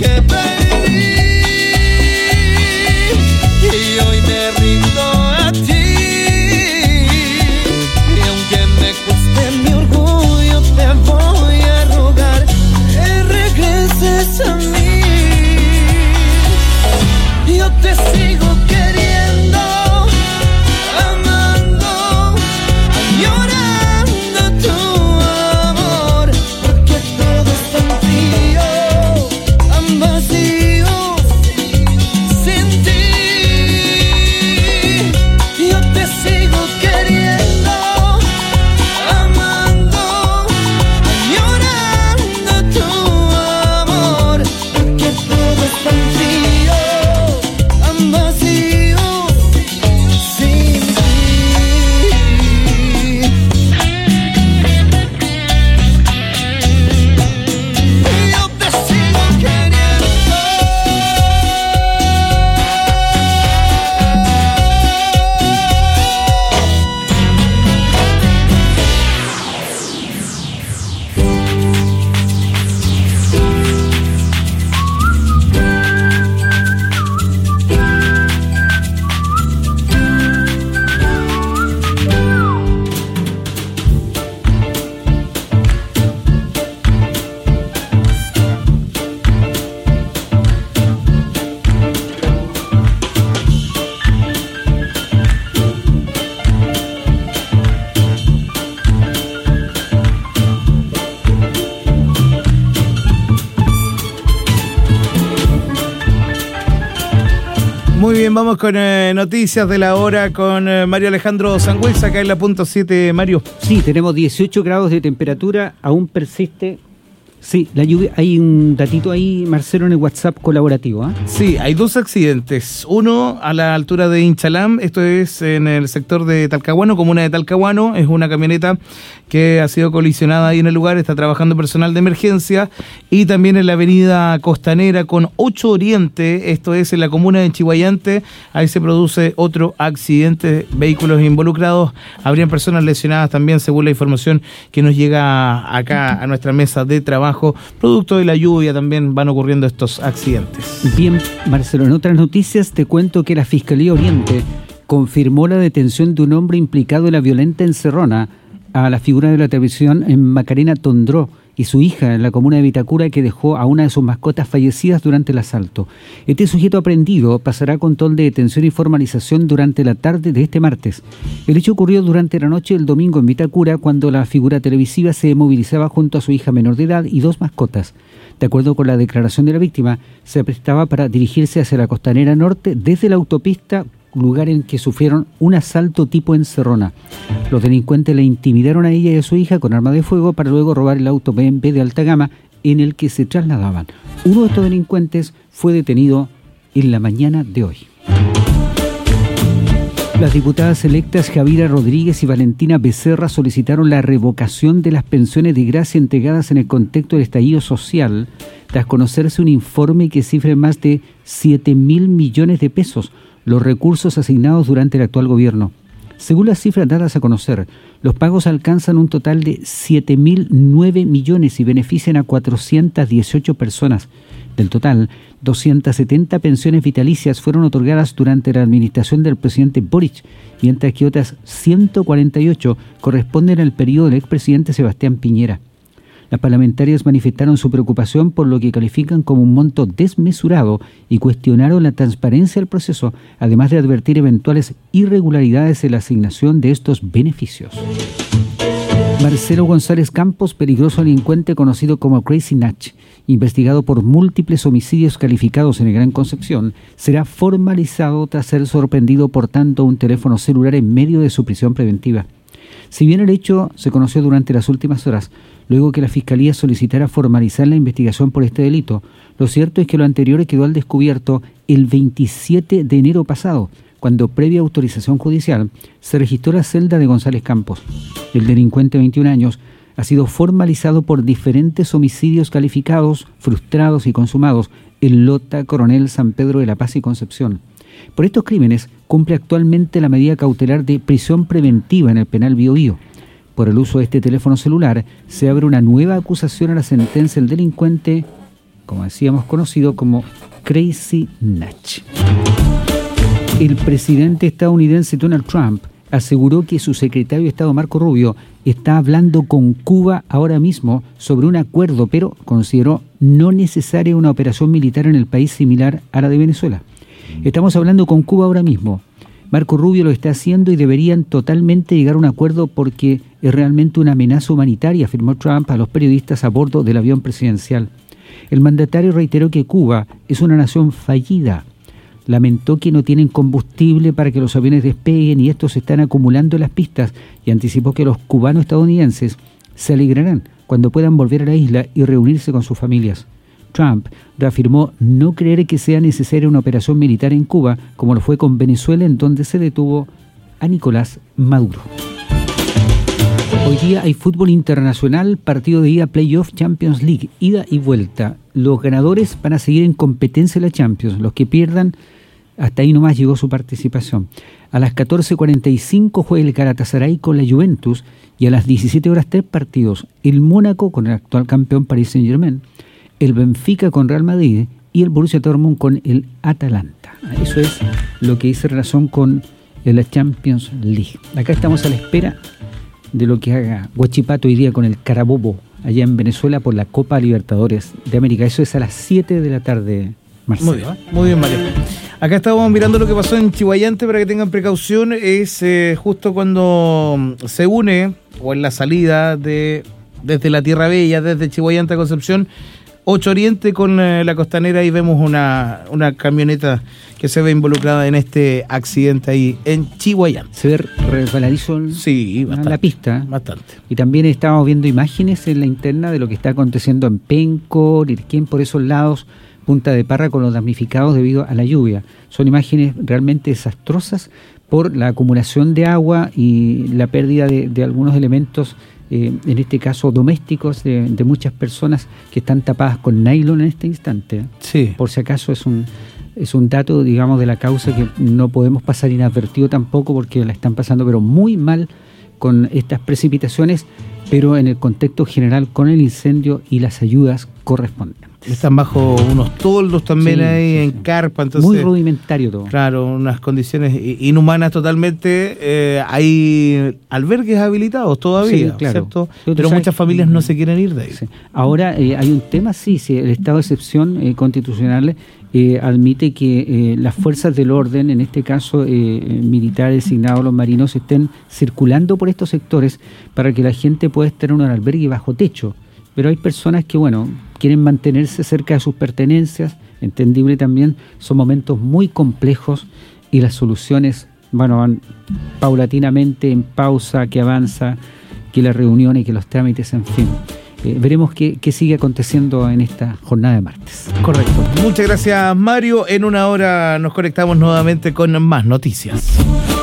que perdí y hoy me rindo a ti. Y aunque me cueste mi orgullo, te voy a rogar que regreses a mí. Yo te sigo queriendo, amando, añorando tu amor, porque todo es tan frío, tan vacío, sin ti. Yo te sigo queriendo, amando, añorando tu amor, porque todo es tan frío, tan vacío, sin ti. Yo te sigo queriendo. Muy bien, vamos con noticias de la hora con Mario Alejandro Sangüesa, acá en la punto 7, Mario. Sí, tenemos 18 grados de temperatura, aún persiste. Sí, la lluvia. Hay un datito ahí, Marcelo, en el WhatsApp colaborativo, ¿eh? Sí, hay dos accidentes. Uno a la altura de Inchalán, esto es en el sector de Talcahuano, comuna de Talcahuano. Es una camioneta que ha sido colisionada ahí en el lugar, está trabajando personal de emergencia. Y también en la avenida Costanera con 8 Oriente, esto es en la comuna de Chihuayante. Ahí se produce otro accidente, vehículos involucrados. Habrían personas lesionadas también, según la información que nos llega acá a nuestra mesa de trabajo. Producto de la lluvia también van ocurriendo estos accidentes. Bien, Marcelo, en otras noticias te cuento que la Fiscalía Oriente confirmó la detención de un hombre implicado en la violenta encerrona a la figura de la televisión en Macarena Tondró y su hija en la comuna de Vitacura, que dejó a una de sus mascotas fallecidas durante el asalto. Este sujeto aprehendido pasará a control de detención y formalización durante la tarde de este martes. El hecho ocurrió durante la noche del domingo en Vitacura, cuando la figura televisiva se movilizaba junto a su hija menor de edad y 2 mascotas. De acuerdo con la declaración de la víctima, se prestaba para dirigirse hacia la Costanera Norte desde la autopista, lugar en que sufrieron un asalto tipo encerrona. Los delincuentes la intimidaron a ella y a su hija con arma de fuego para luego robar el auto BMW de alta gama en el que se trasladaban. Uno de estos delincuentes fue detenido en la mañana de hoy. Las diputadas electas Javiera Rodríguez y Valentina Becerra solicitaron la revocación de las pensiones de gracia entregadas en el contexto del estallido social, tras conocerse un informe que cifra en más de 7.000 millones de pesos los recursos asignados durante el actual gobierno. Según las cifras dadas a conocer, los pagos alcanzan un total de 7.009 millones y benefician a 418 personas. Del total, 270 pensiones vitalicias fueron otorgadas durante la administración del presidente Boric, mientras que otras 148 corresponden al periodo del expresidente Sebastián Piñera. Las parlamentarias manifestaron su preocupación por lo que califican como un monto desmesurado y cuestionaron la transparencia del proceso, además de advertir eventuales irregularidades en la asignación de estos beneficios. Marcelo González Campos, peligroso delincuente conocido como Crazy Natch, investigado por múltiples homicidios calificados en el Gran Concepción, será formalizado tras ser sorprendido portando un teléfono celular en medio de su prisión preventiva. Si bien el hecho se conoció durante las últimas horas, luego que la Fiscalía solicitara formalizar la investigación por este delito, lo cierto es que lo anterior quedó al descubierto el 27 de enero pasado, cuando, previa autorización judicial, se registró la celda de González Campos. El delincuente de 21 años ha sido formalizado por diferentes homicidios calificados, frustrados y consumados en Lota, Coronel, San Pedro de la Paz y Concepción. Por estos crímenes cumple actualmente la medida cautelar de prisión preventiva en el penal Biobío. Por el uso de este teléfono celular se abre una nueva acusación a la sentencia del delincuente como decíamos, conocido como Crazy Natch. El presidente estadounidense Donald Trump aseguró que su secretario de Estado Marco Rubio está hablando con Cuba ahora mismo sobre un acuerdo, pero consideró no necesaria una operación militar en el país similar a la de Venezuela. Estamos hablando con Cuba ahora mismo. Marco Rubio lo está haciendo y deberían totalmente llegar a un acuerdo porque es realmente una amenaza humanitaria, afirmó Trump a los periodistas a bordo del avión presidencial. El mandatario reiteró que Cuba es una nación fallida. Lamentó que no tienen combustible para que los aviones despeguen y estos se están acumulando en las pistas y anticipó que los cubanos estadounidenses se alegrarán cuando puedan volver a la isla y reunirse con sus familias. Trump reafirmó no creer que sea necesaria una operación militar en Cuba, como lo fue con Venezuela, en donde se detuvo a Nicolás Maduro. Hoy día hay fútbol internacional, partido de ida, Playoff Champions League, ida y vuelta. Los ganadores van a seguir en competencia en la Champions, los que pierdan, hasta ahí nomás llegó su participación. A las 14:45 juega el Galatasaray con la Juventus y a las 17 horas 3 partidos. El Mónaco con el actual campeón Paris Saint-Germain, el Benfica con Real Madrid y el Borussia Dortmund con el Atalanta. Eso es lo que dice relación con la Champions League. Acá estamos a la espera de lo que haga Huachipato hoy día con el Carabobo allá en Venezuela por la Copa Libertadores de América. Eso es a las 7 de la tarde, Marcelo. Muy bien, Mario. Acá estábamos mirando lo que pasó en Chihuayante para que tengan precaución. Es justo cuando se une, o en la salida desde la Tierra Bella, desde Chihuayante a Concepción, 8 Oriente con la costanera, y vemos una camioneta que se ve involucrada en este accidente ahí en Chihuayante. Se ve resbaladizo la pista. Bastante. Y también estábamos viendo imágenes en la interna de lo que está aconteciendo en Penco, Lirquén, por esos lados, Punta de Parra, con los damnificados debido a la lluvia. Son imágenes realmente desastrosas por la acumulación de agua y la pérdida de algunos elementos, en este caso domésticos, de muchas personas que están tapadas con nylon en este instante. Sí. Por si acaso es un dato, digamos, de la causa que no podemos pasar inadvertido tampoco, porque la están pasando pero muy mal con estas precipitaciones, pero en el contexto general con el incendio y las ayudas correspondientes. Están bajo unos toldos también en carpa, entonces muy rudimentario todo. Claro, unas condiciones inhumanas totalmente. Hay albergues habilitados todavía, claro, ¿cierto? Pero muchas familias no se quieren ir de ahí. Sí. Ahora hay un tema, el estado de excepción constitucional admite que las fuerzas del orden, en este caso militares designados, los marinos, estén circulando por estos sectores para que la gente pueda estar en un albergue bajo techo. Pero hay personas que, quieren mantenerse cerca de sus pertenencias, entendible también, son momentos muy complejos y las soluciones, van paulatinamente en pausa, que avanza, que las reuniones, que los trámites, en fin. Veremos qué sigue aconteciendo en esta jornada de martes. Correcto. Muchas gracias, Mario. En una hora nos conectamos nuevamente con más noticias.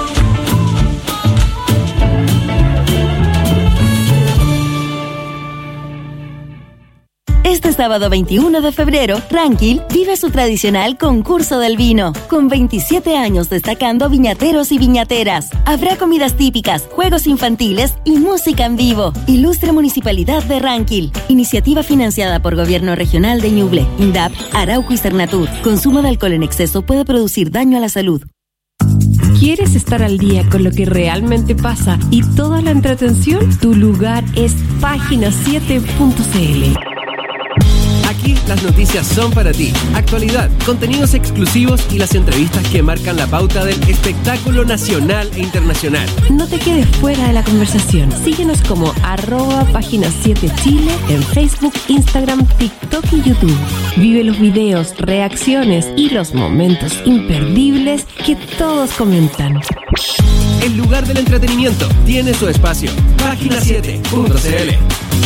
Este sábado 21 de febrero, Ranquil vive su tradicional concurso del vino, con 27 años destacando viñateros y viñateras. Habrá comidas típicas, juegos infantiles y música en vivo. Ilustre Municipalidad de Ranquil. Iniciativa financiada por Gobierno Regional de Ñuble, INDAP, Arauco y Cernatur. Consumo de alcohol en exceso puede producir daño a la salud. ¿Quieres estar al día con lo que realmente pasa y toda la entretención? Tu lugar es Página7.cl. Aquí las noticias son para ti. Actualidad, contenidos exclusivos y las entrevistas que marcan la pauta del espectáculo nacional e internacional. No te quedes fuera de la conversación. Síguenos como @Página7Chile en Facebook, Instagram, TikTok y YouTube. Vive los videos, reacciones y los momentos imperdibles que todos comentan. El lugar del entretenimiento tiene su espacio. Página7.cl.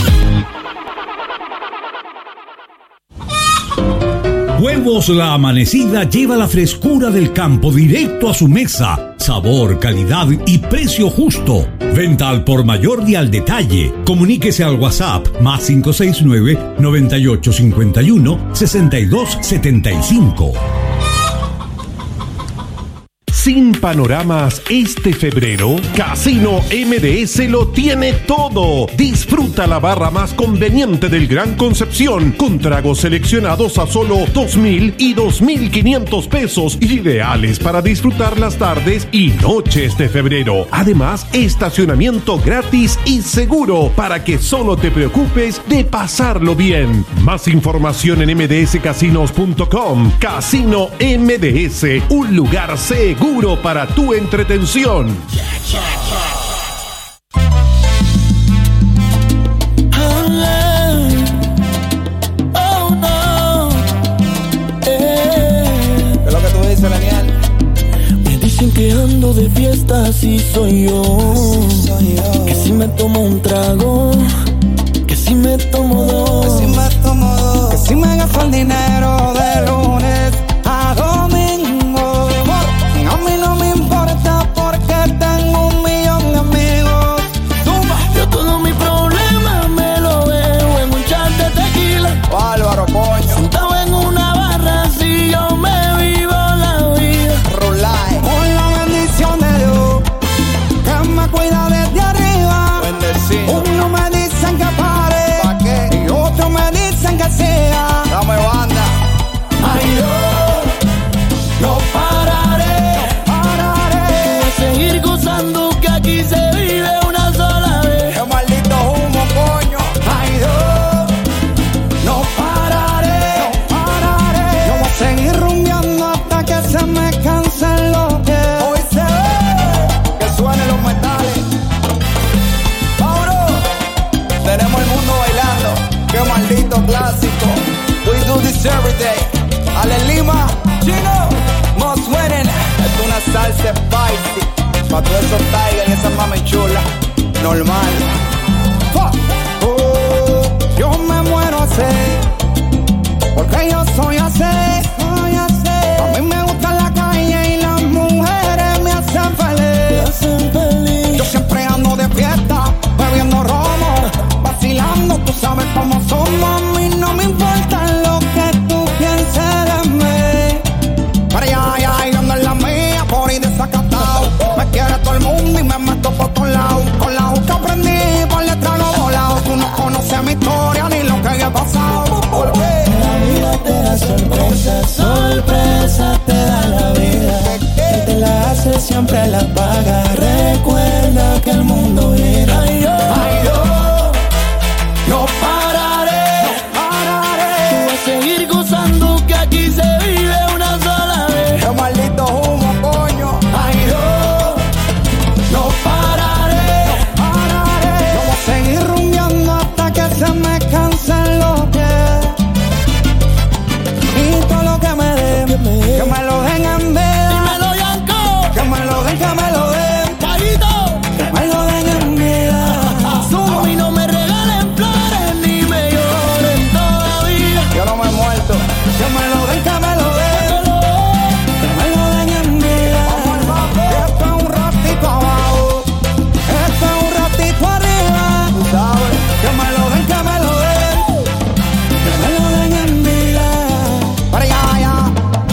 Huevos La Amanecida lleva la frescura del campo directo a su mesa. Sabor, calidad y precio justo. Venta al por mayor y al detalle. Comuníquese al WhatsApp más 569-9851-6275. Sin panoramas este febrero, Casino MDS lo tiene todo. Disfruta la barra más conveniente del Gran Concepción con tragos seleccionados a solo 2,000 y 2,500 pesos, ideales para disfrutar las tardes y noches de febrero. Además, estacionamiento gratis y seguro para que solo te preocupes de pasarlo bien. Más información en mdscasinos.com. Casino MDS, un lugar seguro para tu entretención. ¿Qué es lo que tú dices, Daniel? Me dicen que ando de fiesta, así soy yo. Que si me tomo un trago, que si me tomo dos, que si me gasto el dinero de lunes a domingo. A mí no me importa porque tengo 1,000,000 de amigos. yo todo mi problema me lo veo en un chat de tequila. Álvaro, coño. Sentado en una barra, así yo me vivo la vida. Rulay. Con la bendición de Dios, que me cuida desde arriba. Bendecido. Uno me dicen que pare, ¿pa' qué? Y otro me dicen que siga. Dame banda. Ay, yo no pararé, voy a seguir gozando que aquí se vive una sola vez. Qué maldito humo, coño. Ay, yo no pararé, Yo voy a seguir rumbeando hasta que se me cansen los pies. Hoy se ve que suenen los metales. ¡Vámonos! Tenemos el mundo bailando. ¡Qué maldito clásico! We do this every day. Ale Lima, Chino, Most Winning. Es una salsa spicy. Pa' todos esos tigers y esas mami chulas. Normal. Fuck. Yo me muero así, porque yo soy así. A mí me gusta la calle y las mujeres me hacen feliz. Yo siempre ando de fiesta, bebiendo romo, vacilando, tú sabes cómo somos. A mí no me importa lo que tú pienses de mí. Pero ya, yo ando en la mía, por ahí desacatado. Me quiere todo el mundo y me meto por todos lados. Con la juca aprendí, por detrás lo volado. Tú no conoces mi historia ni lo que he pasado. ¿Por qué? la vida te da sorpresas, sorpresa te da la vida. Que te la hace siempre la paga. Recuerda que el mundo gira. Ay, yo no pararé, voy a seguir gozando que aquí se vive una sola vez. ¡Qué maldito humo, coño! Ay, yo no pararé, Yo voy a seguir rumbeando hasta que se me cansen los pies. Y todo lo que me den, que me lo den en vida. dímelo, Yanko. Que me lo den, que me lo den. Paguito. Que me lo den en vida. A mí no me regalen flores ni me lloren todavía. Yo no me he muerto. Que me lo den, que me lo den. Que me lo den en vida. Esto es un ratito abajo. Esto es un ratito arriba. Tú sabes. Que me lo den, que me lo den. Que me lo den en vida. Para allá.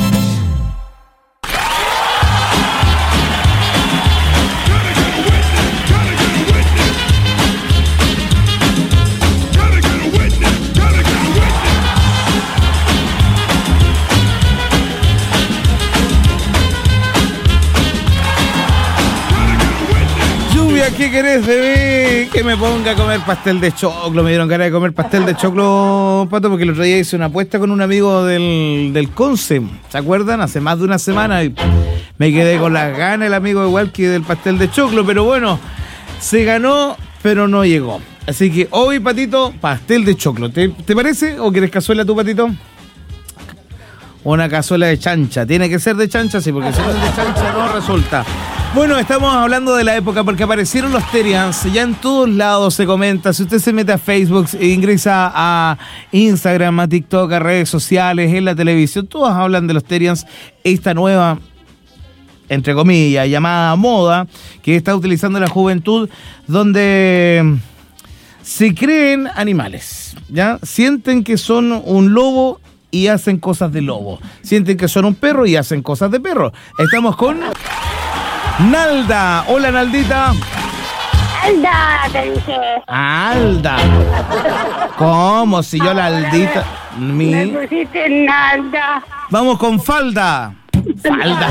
Lluvia, ¿qué querés de mí? Que me ponga a comer pastel de choclo. Me dieron ganas de comer pastel de choclo, Pato, porque el otro día hice una apuesta con un amigo del Conce. ¿Se acuerdan? Hace más de una semana y me quedé con las ganas, el amigo igual que del pastel de choclo. Pero bueno, se ganó, pero no llegó. Así que hoy, Patito, pastel de choclo. ¿Te parece? ¿O quieres cazuela tú, Patito? Una cazuela de chancha. Tiene que ser de chancha, sí, porque si no es de chancha no resulta. Bueno, estamos hablando de la época porque aparecieron los Terians. Ya en todos lados se comenta. Si usted se mete a Facebook, ingresa a Instagram, a TikTok, a redes sociales, en la televisión, todos hablan de los Terians. Esta nueva, entre comillas, llamada moda que está utilizando la juventud, donde se creen animales, ¿ya? Sienten que son un lobo y hacen cosas de lobo. Sienten que son un perro y hacen cosas de perro. Estamos con Nalda. Hola, Naldita. Alda, te dije. Alda. ¿Cómo? Si yo la Aldita... Me pusiste Nalda. Vamos con Falda. Falda.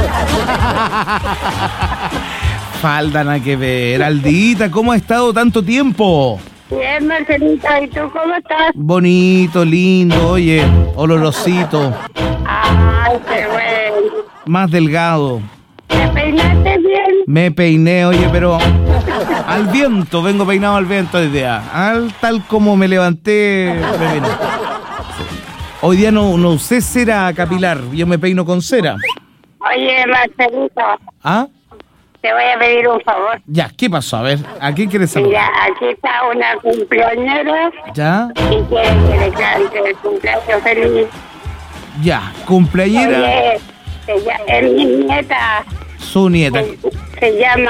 Falda, nada que ver. Aldita, ¿cómo ha estado tanto tiempo? Bien, Marcelito, ¿y tú cómo estás? Bonito, lindo, oye, olorosito. Ay, qué bueno. Más delgado. ¿Te peinaste bien? Me peiné, oye, pero al viento, vengo peinado al viento hoy día. Tal como me levanté, me vine. Hoy día no usé cera capilar, yo me peino con cera. Oye, Marcelito. ¿Ah? Te voy a pedir un favor. Ya, ¿qué pasó? A ver, ¿a quién quieres saludar? Mira, aquí está una cumpleañera. ¿Ya? Y quiere que le cante el cumpleaños feliz. Ya, cumpleañera. Oye, es mi nieta. Su nieta. Se llama...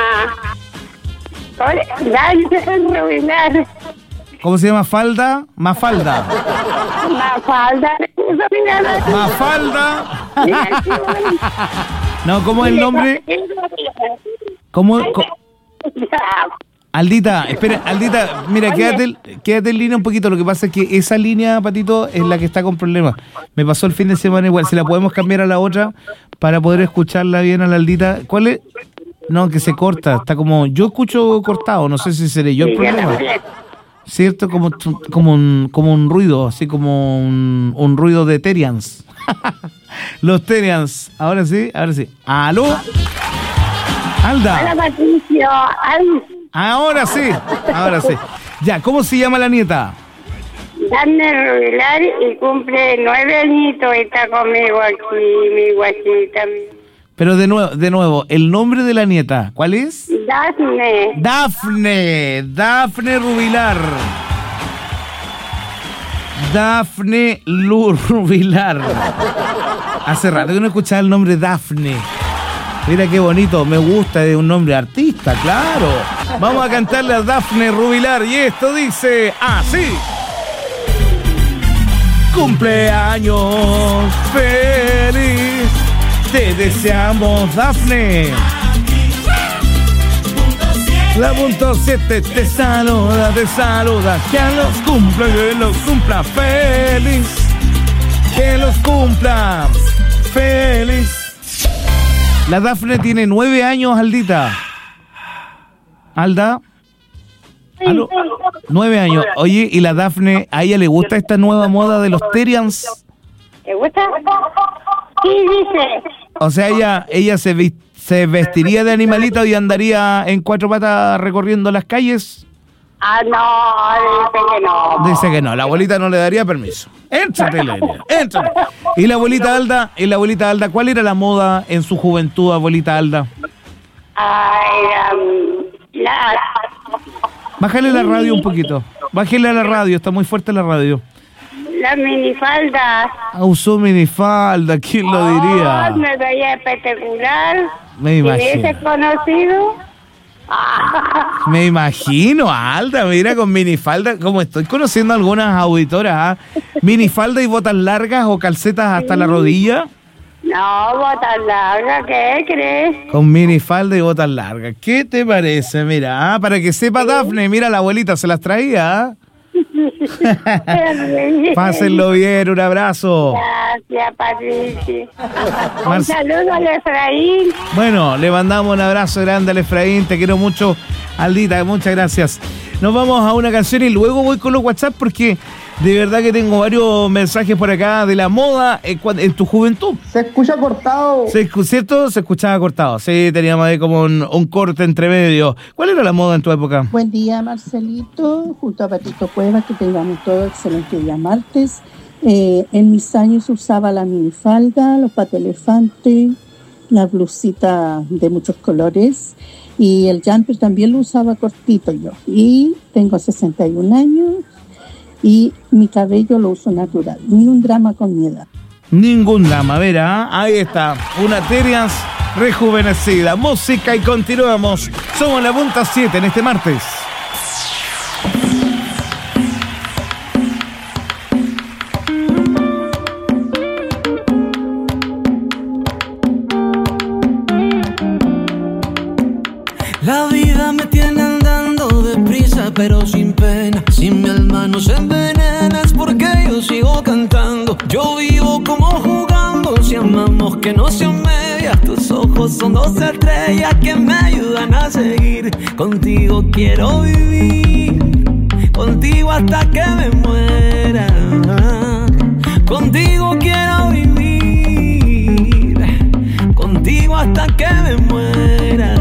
Dante Rubilar. ¿Cómo se llama? ¿Falda? Mafalda. Mafalda. Mafalda. No, ¿cómo es el nombre? ¿Cómo? Aldita, espera, Aldita, mira, quédate en línea un poquito. Lo que pasa es que esa línea, Patito, es la que está con problemas. Me pasó el fin de semana igual. Si la podemos cambiar a la otra para poder escucharla bien a la Aldita. ¿Cuál es? No, que se corta. Está como... Yo escucho cortado. No sé si seré yo el problema. ¿Cierto? Como un ruido, así como un ruido de Terians. Los Terians. Ahora sí. ¿Aló? Alda. Hola, Patricio. Ahora sí. Ya, ¿cómo se llama la nieta? Dante Rubilar y cumple 9 añitos y está conmigo aquí, mi guachita. Pero de nuevo, el nombre de la nieta, ¿cuál es? Dafne Rubilar. Dafne Rubilar. Hace rato que no escuchaba el nombre Dafne. Mira qué bonito, me gusta, de un nombre artista, claro. Vamos a cantarle a Dafne Rubilar y esto dice así. Cumpleaños feliz, te deseamos, Dafne. La punto 7 te saluda, que los cumpla feliz, que los cumpla feliz. La Dafne tiene 9 años, Aldita. ¿Alda? ¿Aló? 9 años. Oye, ¿y la Dafne, a ella le gusta esta nueva moda de los Terians? ¿Te gusta? Sí, dice. O sea, ella se vestiría de animalito y andaría en 4 patas recorriendo las calles. No, dice que no. La abuelita no le daría permiso. Éntrate, Lenia, éntrate. ¿Y la abuelita Alda, cuál era la moda en su juventud, abuelita Alda? Bájale la radio un poquito. Bájale a la radio, está muy fuerte la radio. La minifalda. Usó minifalda, ¿quién lo diría? Me veía espectacular. Me imagino. Si hubiese conocido. Me imagino, Alda, mira, con minifalda, como estoy conociendo a algunas auditoras, minifalda y botas largas o calcetas hasta la rodilla. No, botas largas, ¿qué crees? Con minifalda y botas largas, ¿qué te parece? Mira, para que sepa Dafne, mira, la abuelita se las traía. Pásenlo bien, un abrazo. Gracias, Patricio. Un saludo al Efraín. Bueno, le mandamos un abrazo grande al Efraín, te quiero mucho, Aldita, muchas gracias. Nos vamos a una canción y luego voy con los WhatsApp porque de verdad que tengo varios mensajes por acá de la moda en tu juventud. Se escucha cortado. ¿Cierto? Se escuchaba cortado. Sí, teníamos ahí como un corte entre medio. ¿Cuál era la moda en tu época? Buen día, Marcelito, junto a Patito Cueva, que tengamos todo excelente día martes. En mis años usaba la minifalda, los patas elefante, la blusita de muchos colores y el jumper también lo usaba cortito yo. Y tengo 61 años y mi cabello lo uso natural. Ni un drama con mi edad. Ningún drama, verá. Ahí está, una Terians rejuvenecida. Música y continuamos. Somos la punta 7 en este martes. pero sin pena. Si mi alma no se envenena es porque yo sigo cantando. Yo vivo como jugando, si amamos que no se media. Tus ojos son dos estrellas que me ayudan a seguir. Contigo quiero vivir, contigo hasta que me muera. Contigo quiero vivir, contigo hasta que me muera.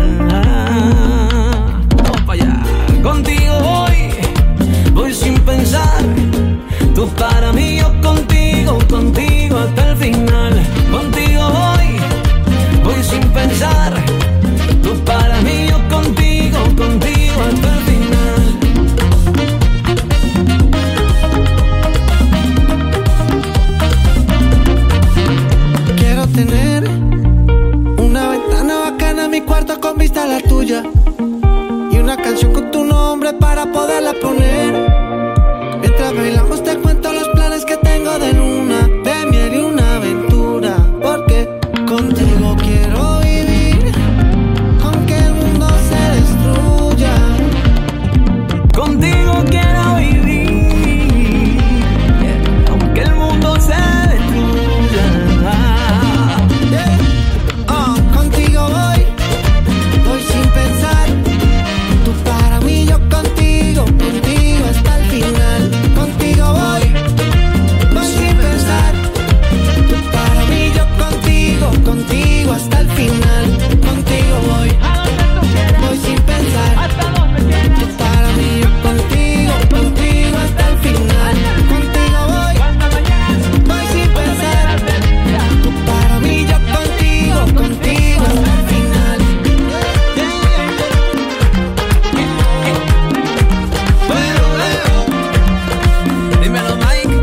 Vamos para allá. Contigo voy sin pensar. Tú para mí, yo contigo, contigo hasta el final. Contigo voy sin pensar. Tú para mí, yo contigo, contigo hasta el final. Quiero tener una ventana bacana en mi cuarto con vista a la tuya y una canción con tu nombre para poderla poner. Mientras bailamos te cuento los planes que tengo de luna, de miel y una aventura. Porque contigo quiero vivir, aunque el mundo se destruya. Contigo quiero vivir, aunque el mundo se destruya. Contigo voy sin pensar. Tú para mí, yo contigo, contigo hasta el final. Contigo voy sin pensar. Tú para mí, yo contigo, contigo hasta el final. Contigo voy sin pensar. Tú para mí, yo contigo, contigo hasta el final. Contigo voy sin pensar. Tú para mí, yo contigo, contigo hasta el final. Dímelo, Mike.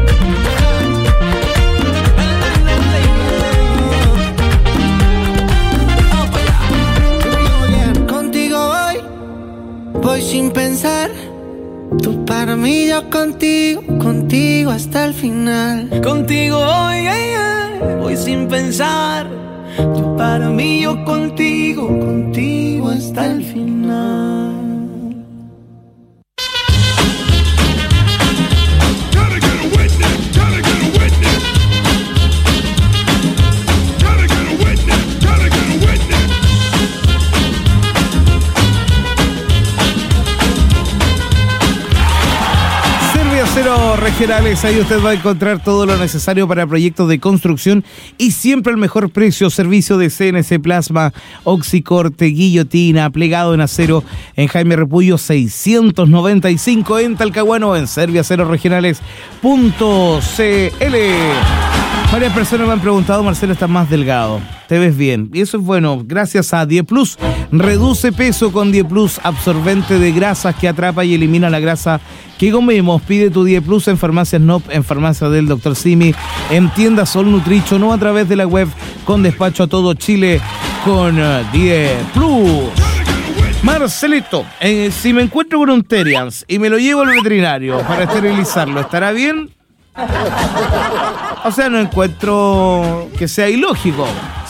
Contigo voy sin pensar. Tú para mí, yo contigo, contigo hasta el final. Contigo voy sin pensar. Tú para mí, yo contigo, contigo hasta el final. Regionales, ahí usted va a encontrar todo lo necesario para proyectos de construcción y siempre el mejor precio. Servicio de CNC Plasma, Oxicorte, guillotina, plegado en acero en Jaime Repullo 695 en Talcahuano, en serviaceroregionales.cl. Varias personas me han preguntado, Marcelo, estás más delgado, te ves bien, y eso es bueno, gracias a Die Plus. Reduce peso con Die Plus, absorbente de grasas que atrapa y elimina la grasa que comemos. Pide tu Die Plus en Farmacias NOP, en Farmacia del Dr. Simi, en tiendas Sol Nutrition o a través de la web, con despacho a todo Chile con Die Plus. Marcelito, si me encuentro con un Terians y me lo llevo al veterinario para esterilizarlo, ¿estará bien? O sea, no encuentro que sea ilógico.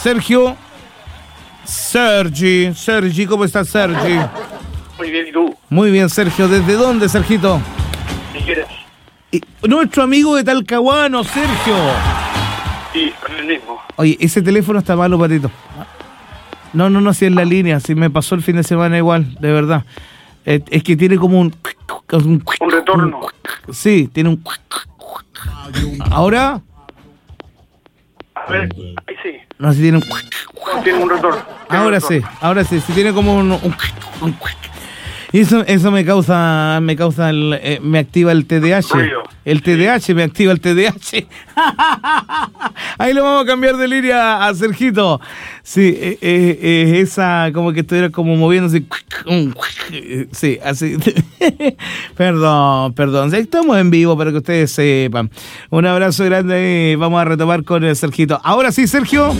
Sergi, ¿cómo estás, Sergi? Muy bien, ¿y tú? Muy bien, Sergio. ¿Desde dónde, Sergito? Figueras. Nuestro amigo de Talcahuano, Sergio. Sí, con el mismo. Oye, ese teléfono está malo, Patito. No, si es la línea, si me pasó el fin de semana igual, de verdad. Es que tiene como un retorno. Sí, tiene un... ¿Ahora? A ver, ahí sí. No, si tiene un... No, tiene un retorno. Ahora sí, si tiene como un... Y eso me causa me activa el TDAH. El TDAH me activa el TDAH. Ahí lo vamos a cambiar de línea a Sergito. Sí, esa como que estuviera como moviéndose. Sí, así. Perdón. Estamos en vivo para que ustedes sepan. Un abrazo grande. Vamos a retomar con el Sergito. Ahora sí, Sergio.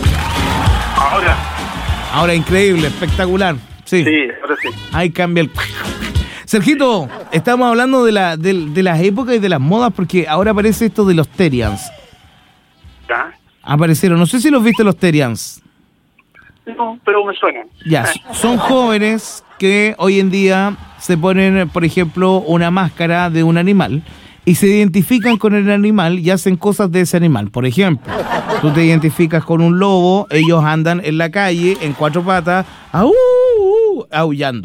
Ahora increíble, espectacular. Sí, ahora sí. Ahí cambia el... Sergito, estamos hablando de las épocas y de las modas, porque ahora aparece esto de los Terians. ¿Ya? Aparecieron, no sé si los viste los Terians. No, pero me suenan. Ya, son jóvenes que hoy en día se ponen, por ejemplo, una máscara de un animal y se identifican con el animal y hacen cosas de ese animal. Por ejemplo, tú te identificas con un lobo, ellos andan en la calle en 4 patas, aullando.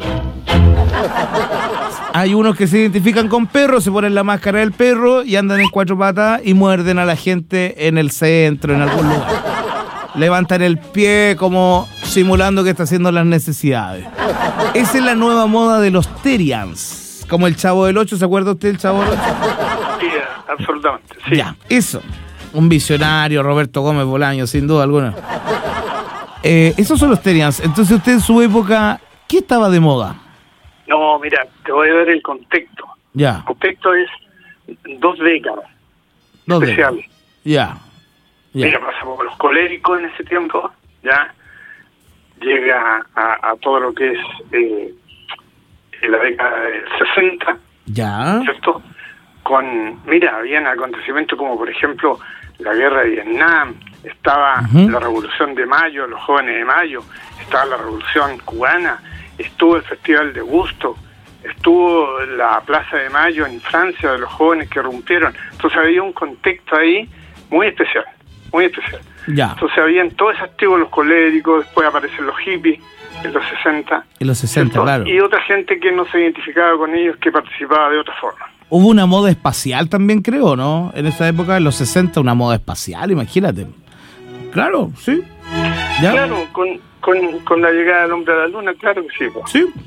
Hay unos que se identifican con perros, se ponen la máscara del perro y andan en 4 patas y muerden a la gente en el centro, en algún lugar. Levantan el pie como simulando que está haciendo las necesidades. Esa es la nueva moda de los Terians. Como el Chavo del 8, ¿se acuerda usted del Chavo del 8? Sí, absolutamente, sí. Ya, eso. Un visionario, Roberto Gómez Bolaño, sin duda alguna. Esos son los Terians. Entonces usted en su época, ¿qué estaba de moda? No, mira, te voy a dar el contexto. Ya. El contexto es 2 décadas. 2 especiales. Ya. Mira, pasamos por los coléricos en ese tiempo, ya. Llega a todo lo que es en la década del 60. Ya. ¿Cierto? Mira, habían acontecimientos como, por ejemplo, la guerra de Vietnam, estaba la Revolución de Mayo, los jóvenes de Mayo, estaba la Revolución Cubana, estuvo el Festival de Gusto, estuvo la Plaza de Mayo en Francia de los jóvenes que rompieron. Entonces había un contexto ahí muy especial, muy especial. Ya. Entonces habían todos esos activos, los coléricos, después aparecen los hippies en los 60. En los 60, ¿cierto? claro. Y otra gente que no se identificaba con ellos, que participaba de otra forma. Hubo una moda espacial también, creo, ¿no? En esa época, en los 60, una moda espacial, imagínate. Claro, sí. ¿Ya? Claro, con la llegada del hombre a la luna, claro que sí. Pues. Sí.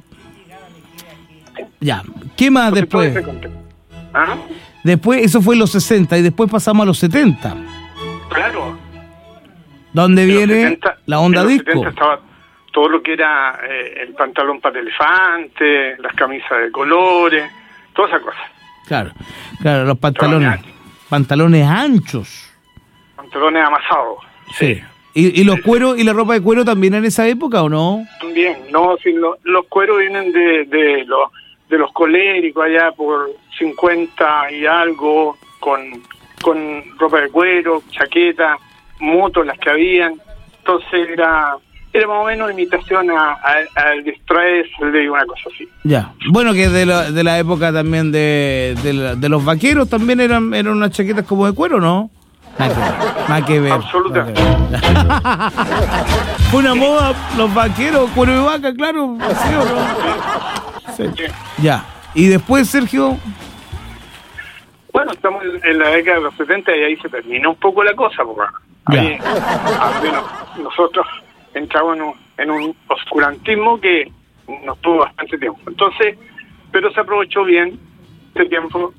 Ya. ¿Qué más después? ¿Ah? Después, eso fue en los 60 y después pasamos a los 70. Claro. Donde viene 70, la onda disco. 70 estaba todo lo que era el pantalón para elefante, las camisas de colores, toda esa cosa. Claro, los pantalones anchos. Pantalones amasados. Sí. ¿Y los cueros y la ropa de cuero también en esa época o no? También, no, sí, los cueros vienen de los coléricos allá por 50 y algo, con ropa de cuero, chaqueta, motos las que habían. Entonces era más o menos imitación al Distress, de una cosa así. Ya, bueno, que de la época también de los vaqueros también eran unas chaquetas como de cuero, ¿no? Nada que ver. Absolutamente. Fue una moda, los vaqueros, cuero de vaca, claro, ¿sí o no? Sí. Ya, y después, Sergio... Bueno, estamos en la década de los 70 y ahí se terminó un poco la cosa, porque ahí, al menos nosotros entramos en un oscurantismo que nos tuvo bastante tiempo. Entonces, pero se aprovechó bien este tiempo.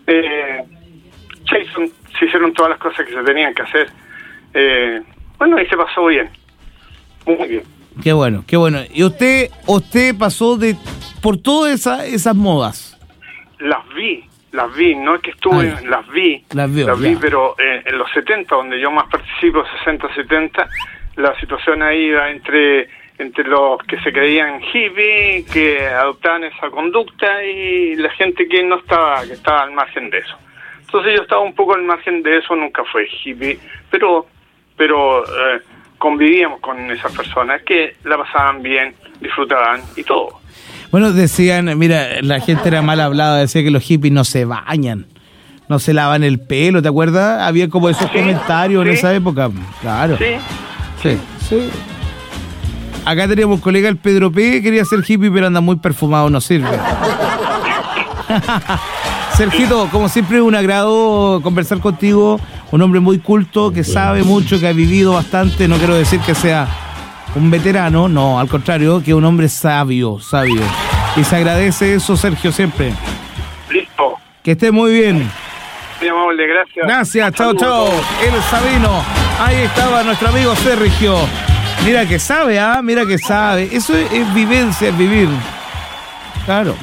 Se hicieron todas las cosas que se tenían que hacer. Bueno, y se pasó bien. Muy bien. Qué bueno. ¿Y usted pasó por todas esas modas? Las vi, no es que estuve, las vi, pero en los 70, donde yo más participo, 60, 70, la situación ahí iba entre los que se creían hippie, que adoptaban esa conducta, y la gente que estaba al margen de eso. Entonces yo estaba un poco al margen de eso, nunca fue hippie, pero convivíamos con esas personas que la pasaban bien, disfrutaban y todo. Bueno, decían, mira, la gente era mal hablada, decía que los hippies no se bañan, no se lavan el pelo, ¿te acuerdas? Había como esos comentarios en esa época. Claro. Sí. Acá teníamos un colega, el Pedro P., quería ser hippie, pero anda muy perfumado, no sirve. Sergito, como siempre es un agrado conversar contigo, un hombre muy culto, que sabe mucho, que ha vivido bastante, no quiero decir que sea un veterano, no, al contrario, que un hombre sabio. Y se agradece eso, Sergio, siempre. Listo. Que esté muy bien. Muy amable, gracias. Gracias, chao. El Sabino. Ahí estaba nuestro amigo Sergio. Mira que sabe, mira que sabe. Eso es vivencia, es vivir. Claro.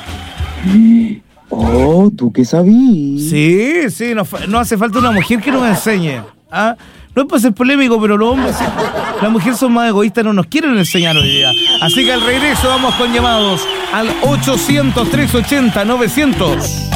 Oh, ¿tú qué sabías? Sí, no hace falta una mujer que nos enseñe. No es para ser polémico, pero los hombres, las mujeres son más egoístas, no nos quieren enseñar hoy día. Así que al regreso vamos con llamados al 800-380-900.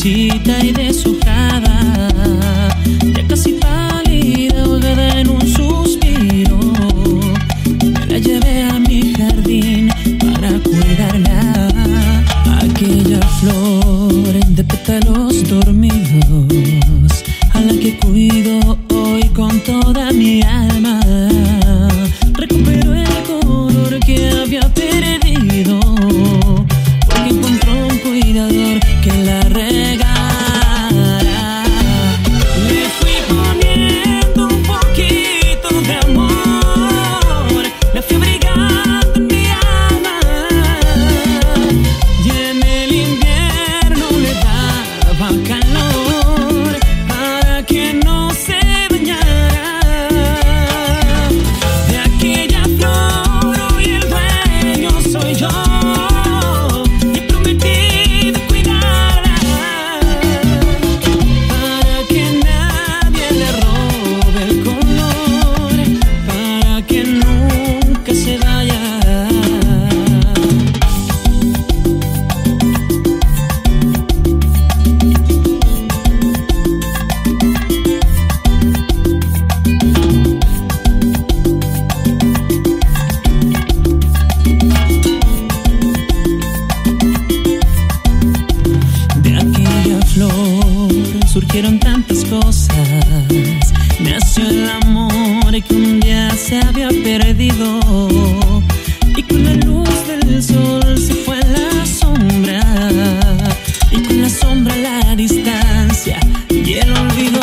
marchita y deshojada, ya casi pálida, ahogada en un suspiro. Me la llevé a mi jardín para cuidarla, aquella flor de pétalos dormidos, a la que cuido hoy con toda mi alma. Recupero el color que había perdido, porque encontró un cuidador que la regara. Le fui poniendo un poquito de amor, la fui abrigando en mi alma, y en el invierno le daba calor para que no se dañara. De aquella flor hoy el dueño soy yo, y he prometido cuidarla para que nadie le robe el color, para que nunca se vaya. De aquella flor surgieron tantas cosas, nació el amor que un día se había perdido, y con la luz del sol se fue la sombra, y con la sombra la distancia y el olvido.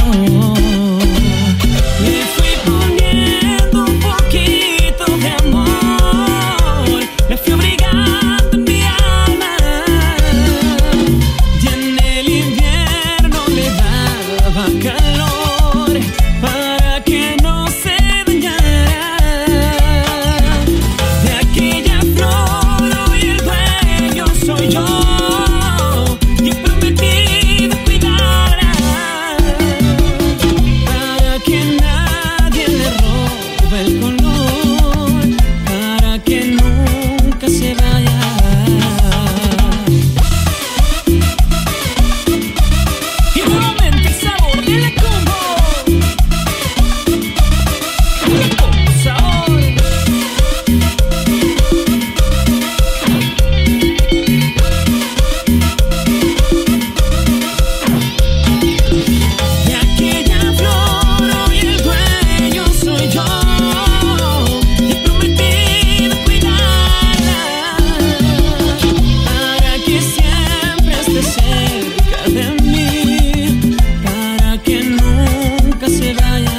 Le fui poniendo un poquito de amor, la fui abrigando en mi alma, y en el invierno le daba calor para que no se dañara. De aquella flor hoy el dueño soy yo, y he prometido cuidarla para que nadie le robe el color, para que nunca se vaya. Y nuevamente el sabor del combo, el combo sabor. De aquella flor hoy el dueño soy yo, y he prometido cuidarla para que siempre esté cerca de mí, para que nunca se vaya,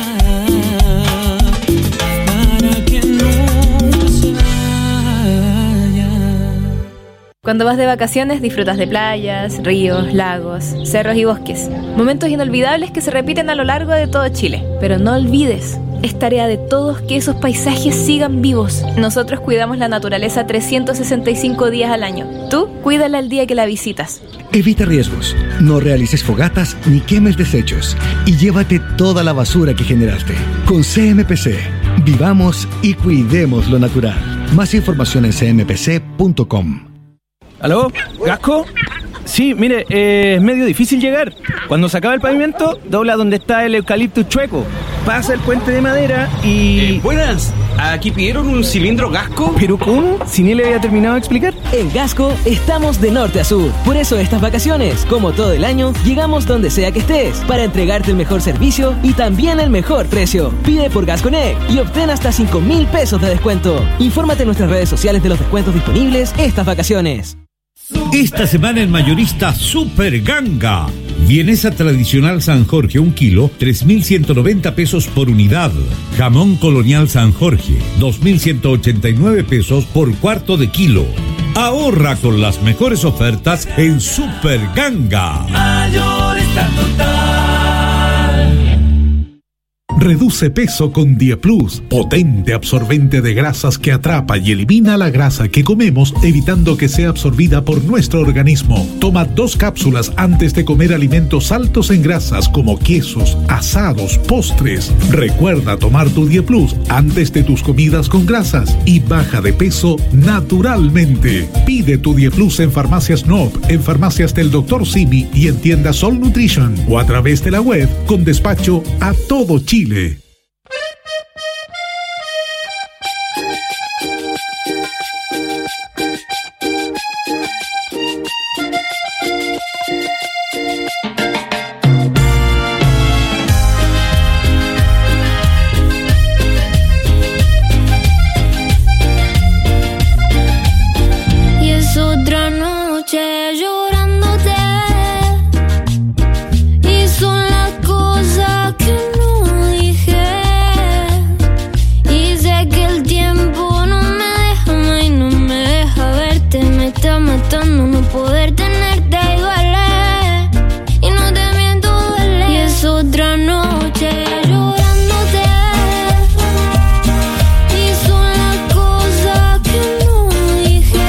para que nunca se vaya. Cuando vas de vacaciones disfrutas de playas, ríos, lagos, cerros y bosques. Momentos inolvidables que se repiten a lo largo de todo Chile. Pero no olvides, es tarea de todos que esos paisajes sigan vivos. Nosotros cuidamos la naturaleza 365 días al año. Tú, cuídala el día que la visitas. Evita riesgos, no realices fogatas ni quemes desechos y llévate toda la basura que generaste. Con CMPC, vivamos y cuidemos lo natural. Más información en cmpc.com. ¿Aló? ¿Gasco? Sí, mire, es medio difícil llegar. Cuando se acaba el pavimento, dobla donde está el eucalipto chueco. Pasa el puente de madera y... buenas, ¿aquí pidieron un cilindro Gasco? ¿Pero cómo? Si ni le había terminado de explicar. En Gasco estamos de norte a sur. Por eso estas vacaciones, como todo el año, llegamos donde sea que estés para entregarte el mejor servicio y también el mejor precio. Pide por GasConnect y obtén hasta 5.000 pesos de descuento. Infórmate en nuestras redes sociales de los descuentos disponibles estas vacaciones. Esta semana en Mayorista Super Ganga. Vienesa tradicional San Jorge 1 kilo, 3.190 pesos por unidad. Jamón colonial San Jorge, 2.189 pesos por cuarto de kilo. Ahorra con las mejores ofertas en Super Ganga. Mayorista total. Reduce peso con Dieplus, potente absorbente de grasas que atrapa y elimina la grasa que comemos, evitando que sea absorbida por nuestro organismo. Toma 2 cápsulas antes de comer alimentos altos en grasas como quesos, asados, postres. Recuerda tomar tu Dieplus antes de tus comidas con grasas y baja de peso naturalmente. Pide tu Dieplus en Farmacias Nob, en farmacias del Dr. Simi y en tiendas Sol Nutrition o a través de la web con despacho a todo Chile. Y es otra noche llorándote, y son las cosas que no dije, y sé que el tiempo no me deja más y no me deja verte, me está matando no poder tenerte y duele, y no te miento duele, y es otra noche llorándote, y son las cosas que no dije,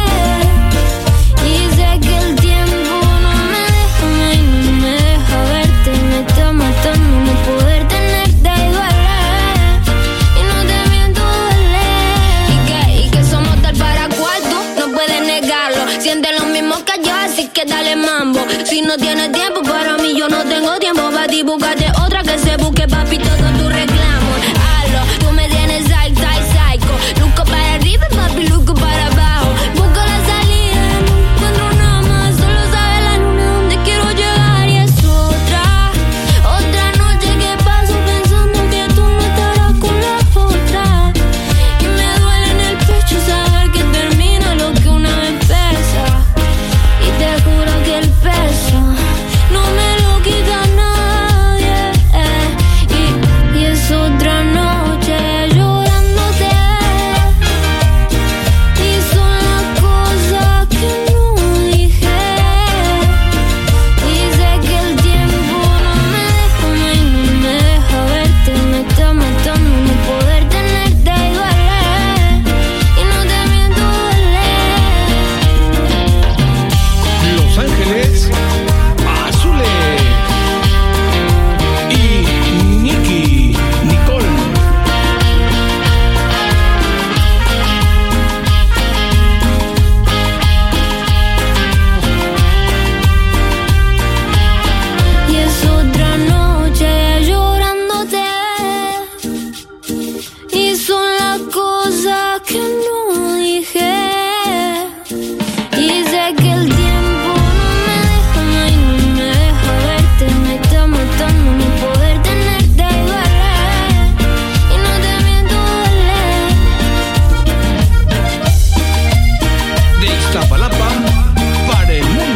y sé que el tiempo no me deja más y no me deja verte, me está matando no poder tenerte y duele, y no te miento duele, y que somos tal para cual tú no puedes negarlo, siente lo mismo que yo así que dale mambo, si no tienes tiempo para mí yo no tengo tiempo para ti, búscate otra que se busque papi todo tu reclamo, hazlo, tú me tienes psycho, luco para arriba papi, luco para abajo, busco la salida, no encuentro nada más, solo sabe la luna donde quiero llegar, y es otra noche que paso pensando que tú no estarás con la otra, y me duele en el pecho saber que termina lo que una vez empieza, y te juro que el peso no me lo quita nadie, y es otra noche llorándote, y son las cosas que no dije, y sé que el tiempo no me deja más y no me deja verte, me está matando no poder tenerte y duele, y no te miento duele. Los Ángeles Azules y Nicole. Y es otra noche llorándote, y son las cosas que no dije, y sé que el tiempo no me deja más y no me deja verte, me está matando no poder tenerte y duele, y no te miento De Iztapalapa para el mundo.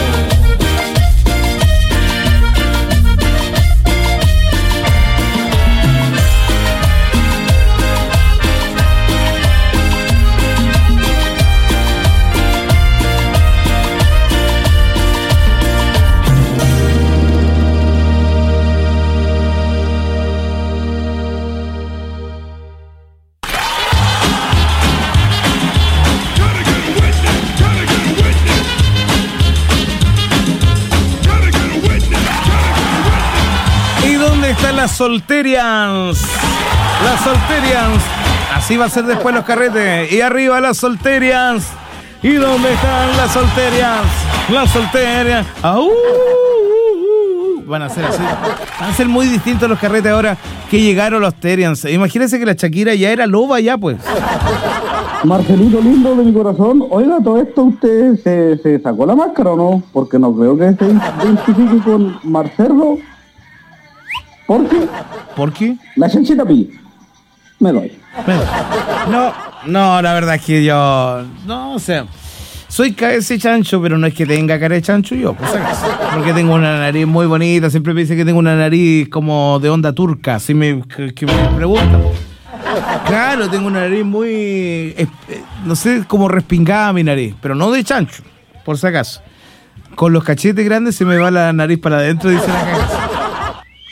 ¿Y dónde están las solterians? Las solterians. Así va a ser después los carretes. Y arriba las solterians. ¿Y dónde están las solterians? Las solterians. ¡Au! Van a ser así. Van a ser muy distintos los carretes ahora que llegaron los terians. Imagínense que la Shakira ya era loba ya, pues. Marcelito lindo de mi corazón, oiga, todo esto usted se sacó la máscara o no, porque no creo que se identifique con Marcelo. ¿Por qué? ¿Por qué? La chanchita pi. Me doy. No, la verdad es que yo, no, o sea, soy cabeza de chancho, pero no es que tenga cara de chancho yo, pues, porque tengo una nariz muy bonita, siempre me dicen que tengo una nariz como de onda turca, así que me preguntan. Claro, tengo una nariz muy, no sé, como respingada mi nariz, pero no de chancho, por si acaso. Con los cachetes grandes se me va la nariz para adentro, dice la cabeza.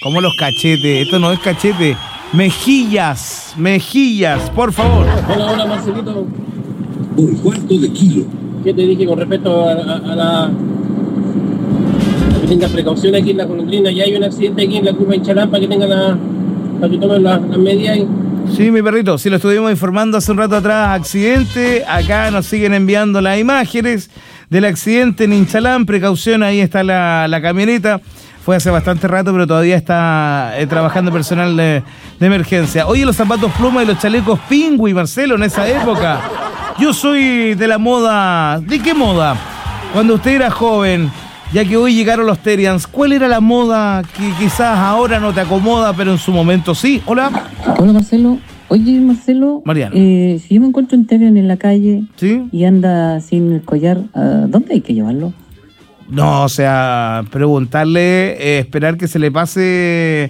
Como los cachetes. Esto no es cachete. Mejillas, por favor. Hola, Marcelito. Un cuarto de kilo. ¿Qué te dije con respecto a la... que tengas precaución aquí en la Golondrina? Ya hay un accidente aquí en la curva Inchalán para que tengan para que tomen las medidas. Sí, mi perrito, sí lo estuvimos informando hace un rato atrás, accidente. Acá nos siguen enviando las imágenes del accidente en Inchalán. Precaución, ahí está la camioneta. Fue hace bastante rato, pero todavía está trabajando personal de emergencia. Oye, los zapatos pluma y los chalecos pingüi, Marcelo, en esa época. Yo soy de la moda... ¿De qué moda? Cuando usted era joven, ya que hoy llegaron los Terians, ¿cuál era la moda que quizás ahora no te acomoda, pero en su momento sí? Hola. Hola, Marcelo. Oye, Marcelo, Mariano. Si yo me encuentro un Terian en la calle, ¿sí?, y anda sin el collar, ¿dónde hay que llevarlo? No, o sea, preguntarle, esperar que se le pase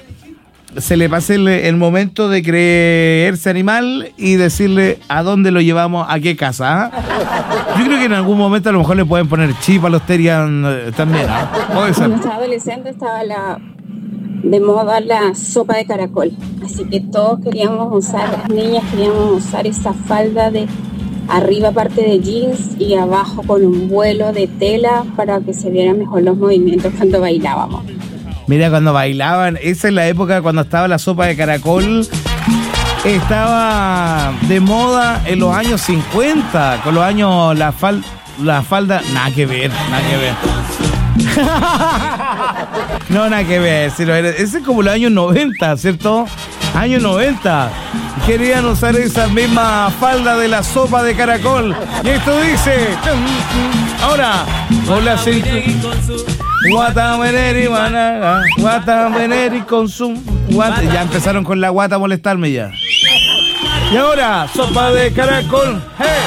el momento de creerse animal y decirle a dónde lo llevamos, a qué casa. Yo creo que en algún momento a lo mejor le pueden poner chip a los Terian también. Puede ser. Cuando estaba adolescente estaba de moda la sopa de caracol, así que todos queríamos usar, las niñas queríamos usar esa falda de arriba parte de jeans y abajo con un vuelo de tela para que se vieran mejor los movimientos cuando bailábamos. Mira, cuando bailaban, esa es la época cuando estaba la sopa de caracol. Estaba de moda en los años 50, con los años la falda, nada que ver. No, nada que ver. Ese es como los años 90, ¿cierto? Años 90. Querían usar esa misma falda de la sopa de caracol. Y esto dice... Ahora, hola, sí. Guatabeneri, managa. Guatabeneri, consum. Ya empezaron con la guata a molestarme ya. Y ahora, sopa de caracol.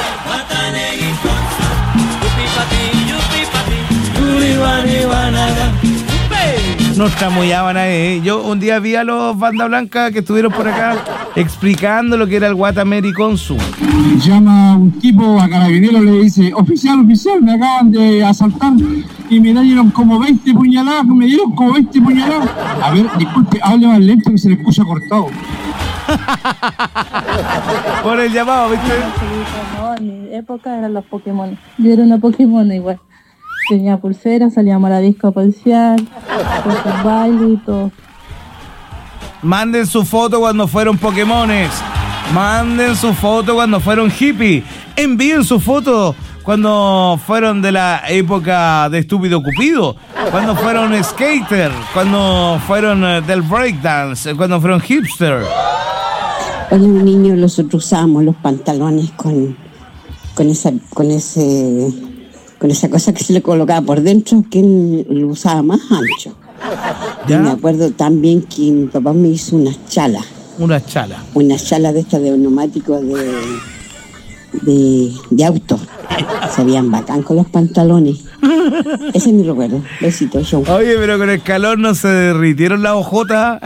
Nos chamullaban ahí. Yo un día vi a los Banda Blanca que estuvieron por acá explicando lo que era el Guatameri Consum. Llama un tipo a Carabineros, le dice: oficial, me acaban de asaltar y me dieron como 20 puñaladas. A ver, disculpe, hable más lento que se le escucha cortado. Por el llamado, ¿viste? No, en mi época eran los Pokémon. Yo era una Pokémon igual. Tenía pulsera, salíamos a la disco a policiar, con sus bailes y todo. Manden su foto cuando fueron Pokémones. Manden su foto cuando fueron hippie. Envíen su foto cuando fueron de la época de Estúpido Cupido. Cuando fueron skater. Cuando fueron del breakdance. Cuando fueron hipster. Cuando un niño nosotros usábamos los pantalones con esa cosa que se le colocaba por dentro, que él lo usaba más ancho. Y me acuerdo también que mi papá me hizo unas chalas. Una chala de estas de neumáticos de auto. Se veían bacán con los pantalones. Ese es mi recuerdo. Besito, show. Oye, pero con el calor no se derritieron las ojotas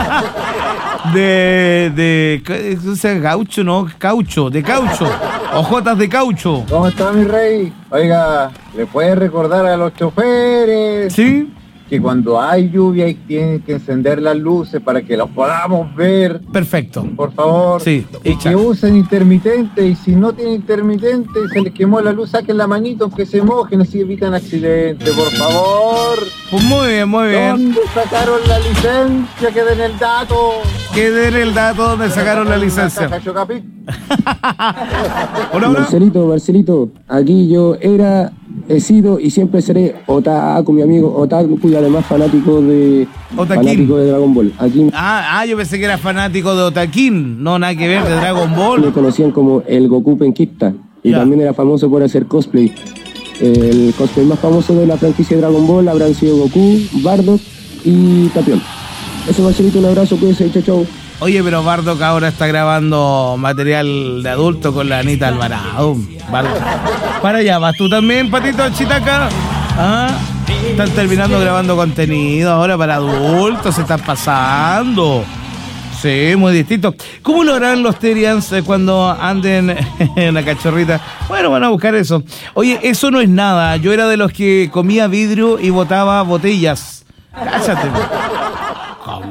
de gaucho, ¿no? De caucho. Ojotas de caucho. ¿Cómo está, mi rey? Oiga, ¿le puede recordar a los choferes? Sí. Que cuando hay lluvia y tienen que encender las luces para que los podamos ver. Perfecto. Por favor. Sí. Y que usen intermitente, y si no tienen intermitente y se les quemó la luz, saquen la manito aunque se mojen, así evitan accidentes, por favor. Pues muy bien. ¿Dónde sacaron la licencia? Que den el dato. ¿Dónde sacaron la licencia? Hola. Marcelito, aquí yo he sido y siempre seré otaku, mi amigo otaku, y además fanático de Dragon Ball. Aquí yo pensé que era fanático de Otaquín. No, nada que ver, de Dragon Ball. Me conocían como el Goku Penquista y también era famoso por hacer cosplay. El cosplay más famoso de la franquicia de Dragon Ball habrán sido Goku, Bardock y Tapión. Eso, Marcelito, un abrazo, cuídense, chau. Oye, pero Bardock ahora está grabando material de adulto con la Anita Alvarado. Bardock. Para allá, ¿vas tú también, Patito Chitaca? Están terminando grabando contenido ahora para adultos, se están pasando. Sí, muy distinto. ¿Cómo lo harán los Terians cuando anden en la cachorrita? Bueno, van a buscar eso. Oye, eso no es nada. Yo era de los que comía vidrio y botaba botellas. Cállate.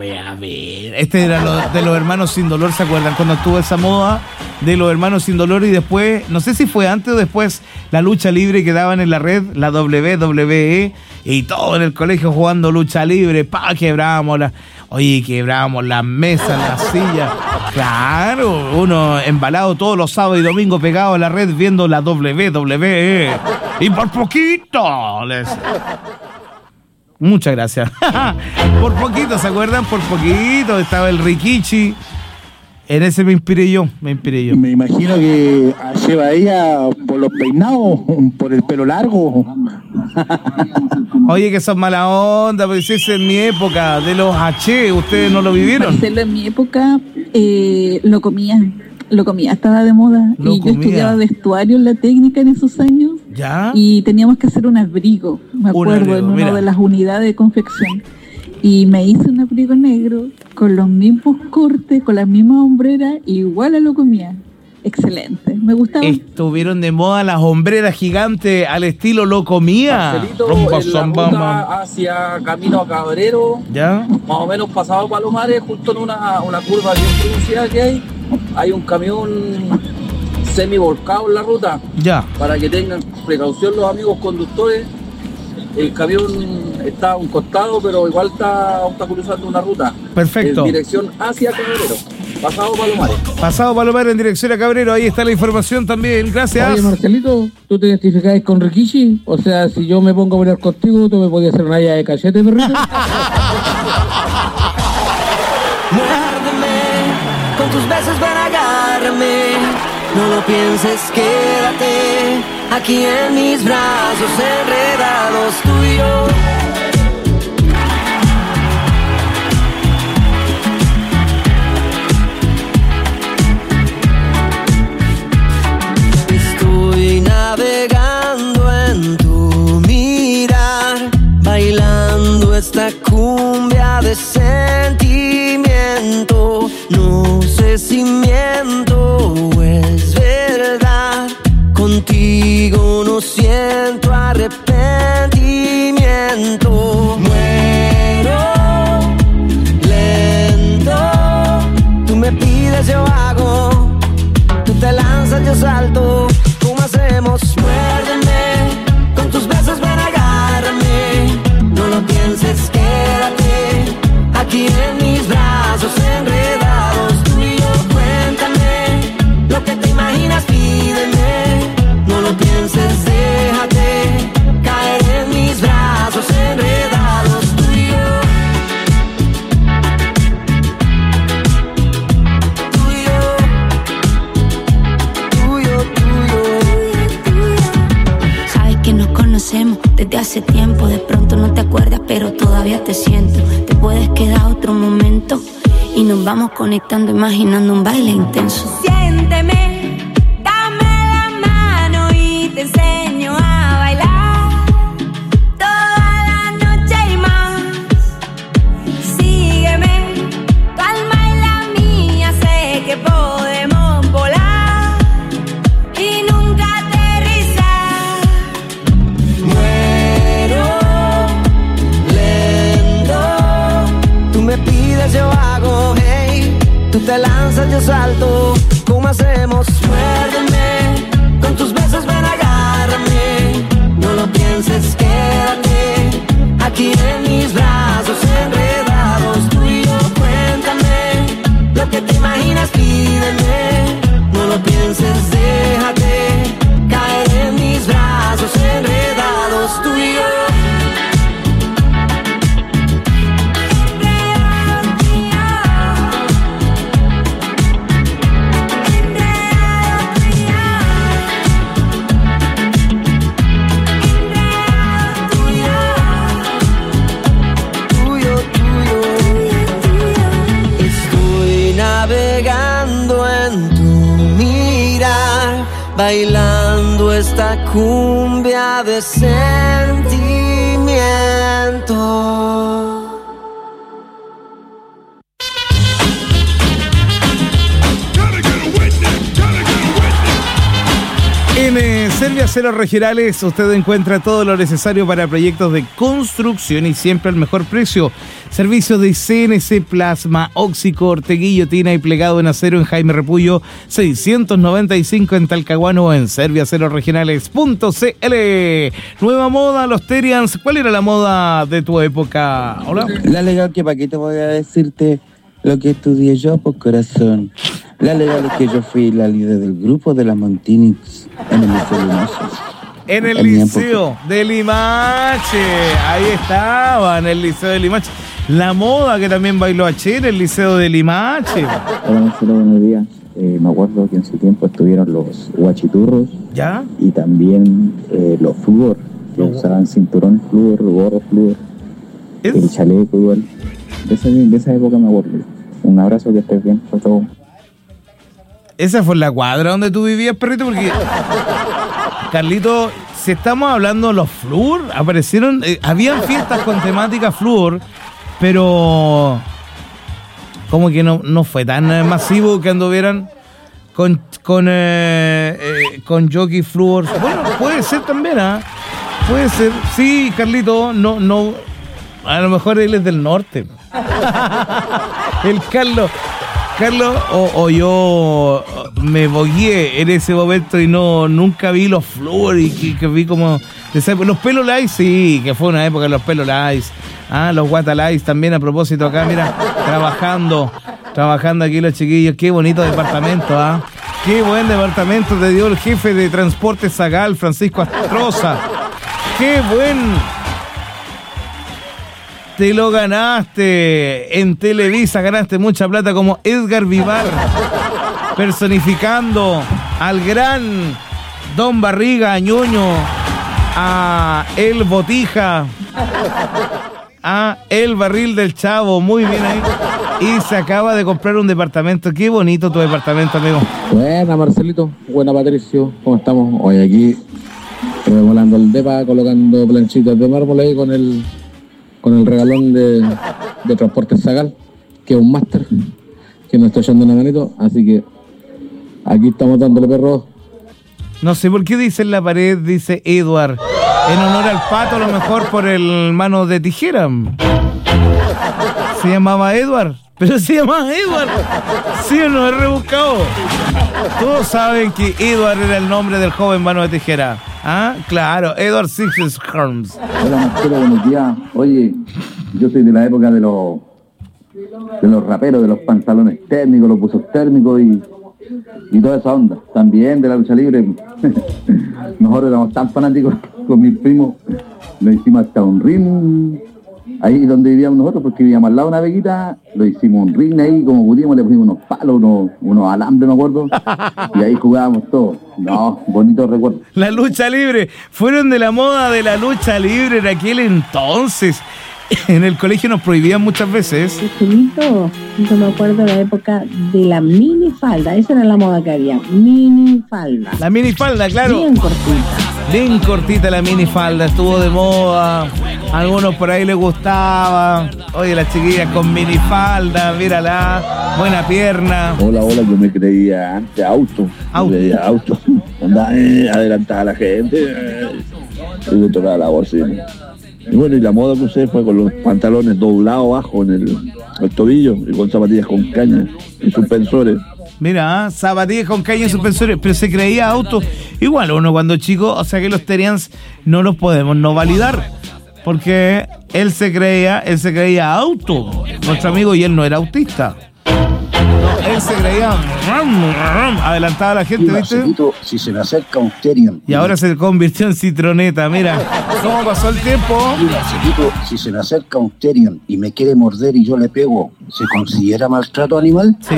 A ver. Este era de los hermanos sin dolor, ¿se acuerdan? Cuando estuvo esa moda de los hermanos sin dolor y después, no sé si fue antes o después, la lucha libre que daban en la red, la WWE, y todo en el colegio jugando lucha libre, quebrábamos las mesas, las sillas. Claro, uno embalado todos los sábados y domingos pegado a la red viendo la WWE. Y por poquito les... Muchas gracias. Por poquito, ¿se acuerdan? Por poquito estaba el Rikichi. En ese me inspiré yo. Me imagino que lleva ella por los peinados, por el pelo largo. Oye, que son mala onda, pues esa es mi época, de los H, ¿ustedes no lo vivieron? Marcelo, en mi época lo comía, estaba de moda. Yo estudiaba vestuario en la técnica en esos años. ¿Ya? Y teníamos que hacer un abrigo, me acuerdo, en una de las unidades de confección. Y me hice un abrigo negro con los mismos cortes, con las mismas hombreras, igual a lo comía. Excelente, me gustaba. Estuvieron de moda las hombreras gigantes al estilo lo comía. Marcelito, en la ruta hacia Camino a Cabrero, ¿ya? Más o menos pasado Palomares, justo en una curva bien pronunciada que hay un camión semi-volcado en la ruta. Ya. Para que tengan precaución los amigos conductores. El camión está a un costado, pero igual está cruzando una ruta. Perfecto. En dirección hacia Cabrero. Pasado Palomares en dirección a Cabrero. Ahí está la información también. Gracias. Oye, Marcelito, ¿tú te identificás con Rikichi? O sea, si yo me pongo a pelear contigo, ¿tú me podías hacer una llave de cachete, perrito? Muérdeme, con tus besos ven, agárrame. No lo pienses, quédate aquí en mis brazos enredados tú y yo. Estoy navegando en tu mirar, bailando esta cumbia de sentimiento. No sé si miento o es verdad, contigo no siento arrepentimiento. Muero lento, tú me pides, yo hago, tú te lanzas, yo salto. ¿Cómo hacemos? Muérdeme, con tus besos ven, agárrame. No lo pienses, quédate aquí en mis brazos enredados tú y yo. Cuéntame lo que te imaginas, pídeme. No lo pienses, déjate caer en mis brazos enredados tú y yo. Tú y yo. Tuyo, tuyo. Sabes que nos conocemos desde hace tiempo. De pronto no te acuerdas, pero todavía te siento. Te puedes quedar otro momento y nos vamos conectando, imaginando un baile intenso. Siénteme, dame la mano y te enseño a bailar toda la noche y más. Sígueme, tu alma y la mía, sé que podemos volar y nunca aterrizar. Muero lento, tú me pides, yo hago, hey. Tú te lanzas, yo salto. ¿Cómo hacemos? Muérdeme, con tus besos ven, agárrame. No lo pienses, quédate aquí en mis brazos enredados tú y yo. Cuéntame lo que te imaginas, pídeme. No lo pienses, déjate caer en mis brazos enredados tú y yo. Bailando esta cumbia de sentimiento. En Serbia Serviaceros Regionales, usted encuentra todo lo necesario para proyectos de construcción y siempre al mejor precio. Servicios de CNC Plasma, óxico, orteguillo, tina y plegado en acero en Jaime Repullo 695 en Talcahuano o en serviacerosregionales.cl. Nueva moda, los Terians. ¿Cuál era la moda de tu época? Hola. La legal que para qué te voy a decirte lo que estudié yo por corazón. La legal es que yo fui la líder del grupo de las Montinix en el Liceo de Limache. En el Liceo de Limache. Ahí estaba, en el Liceo de Limache. La moda que también bailó H en el Liceo de Limache. Hola Marcelo, buenos días. Me acuerdo que en su tiempo estuvieron los guachiturros. ¿Ya? Y también los flúor, que usaban cinturón flúor, gorro flúor, el chaleco igual. De esa época me acuerdo. Un abrazo, que estés bien. Chau, chau. Esa fue la cuadra donde tú vivías, perrito, porque Carlito, si estamos hablando de los flúor, aparecieron, habían fiestas con temática flúor, pero como que no fue tan masivo que anduvieran con jockey flúor. Bueno, puede ser también, puede ser. Sí, Carlito, no, a lo mejor él es del norte. El Carlos o yo me bogué en ese momento y nunca vi los flúor y que vi como los pelos lice, sí, que fue una época de los pelos lice, los guata lice también. A propósito, acá mira, trabajando aquí los chiquillos. Qué bonito departamento, qué buen departamento te dio el jefe de transporte Zagal, Francisco Astroza. Qué buen. Te lo ganaste en Televisa, ganaste mucha plata como Edgar Vivar, personificando al gran Don Barriga, Ñoño, a El Botija, a El Barril del Chavo, muy bien ahí. Y se acaba de comprar un departamento. Qué bonito tu departamento, amigo. Buena, Marcelito, buena, Patricio, ¿cómo estamos? Hoy aquí remolando el depa, colocando planchitas de mármol ahí con el regalón de transporte Zagal, que es un máster, que nos está echando una manito, así que aquí estamos dándole, perro. No sé por qué dice en la pared, dice Edward, en honor al pato, a lo mejor por el mano de tijera. Se llamaba Edward, pero se llamaba Edward. Sí o no, es rebuscado. Todos saben que Edward era el nombre del joven mano de tijera. Claro, Edward Sixes Holmes. Hola Marcelo, buenos días. Oye, yo soy de la época de los raperos, de los pantalones térmicos, los buzos térmicos y toda esa onda. También de la lucha libre. Nosotros éramos tan fanáticos con mis primos, lo hicimos hasta un ring ahí donde vivíamos nosotros, porque vivíamos al lado de una veguita, lo hicimos un ring ahí como pudimos, le pusimos unos palos, unos alambres, me acuerdo, y ahí jugábamos todos. No, bonito recuerdo. La lucha libre, fueron de la moda de la lucha libre en aquel entonces. En el colegio nos prohibían muchas veces. Yo me acuerdo de la época de la minifalda, esa era la moda que había, minifalda. La minifalda, claro. Bien cortita la minifalda, estuvo de moda. Algunos por ahí les gustaba. Oye, las chiquillas con minifalda, mírala, buena pierna. Hola, yo me creía antes auto. Andaba adelantada a la gente. Y tocaba la bocina. Y bueno, y la moda que usé fue con los pantalones doblados abajo en el tobillo y con zapatillas con caña y suspensores. Mira, zapatillas con caña y suspensores, pero se creía auto. Igual uno cuando chico, o sea que los Terians no los podemos no validar, porque él se creía auto, nuestro amigo, y él no era autista. No, él se creía adelantaba a la gente, ¿viste? Si se me acerca un Terian. Y ahora se convirtió en citroneta, mira. ¿Cómo pasó el tiempo? Si se me acerca un Terian y me quiere morder y yo le pego, ¿se considera maltrato animal? Sí.